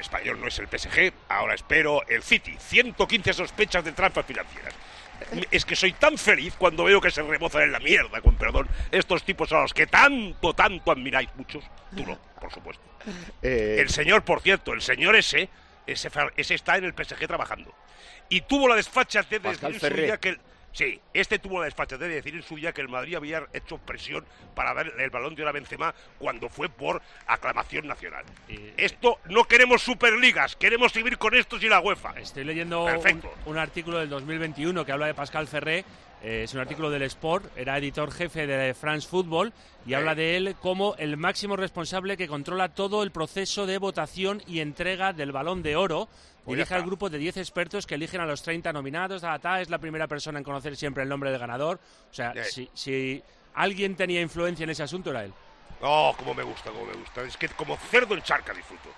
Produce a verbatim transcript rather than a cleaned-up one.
español no es el P S G, ahora espero el City. ciento quince sospechas de trampas financieras. Es que soy tan feliz cuando veo que se rebozan en la mierda, con perdón, estos tipos a los que tanto, tanto admiráis muchos. Tú no, por supuesto. Eh... El señor, por cierto, el señor ese, ese, ese está en el P S G trabajando. Y tuvo la desfachatez de decir en su día que... El, sí, este tuvo la desfachatez de decir en su día que el Madrid había hecho presión para dar el Balón de Oro a Benzema cuando fue por aclamación nacional. Y... Esto, no queremos superligas, queremos seguir con estos y la UEFA. Estoy leyendo un, un artículo del dos mil veintiuno que habla de Pascal Ferré. Eh, es un artículo del Sport, era editor jefe de France Football y eh. habla de él como el máximo responsable que controla todo el proceso de votación y entrega del Balón de Oro. Dirige al grupo de diez expertos que eligen a los treinta nominados. Ta, ta, es la primera persona en conocer siempre el nombre del ganador. O sea, eh. si, si alguien tenía influencia en ese asunto era él. Oh, cómo me gusta, cómo me gusta. Es que como cerdo en charca disfruto.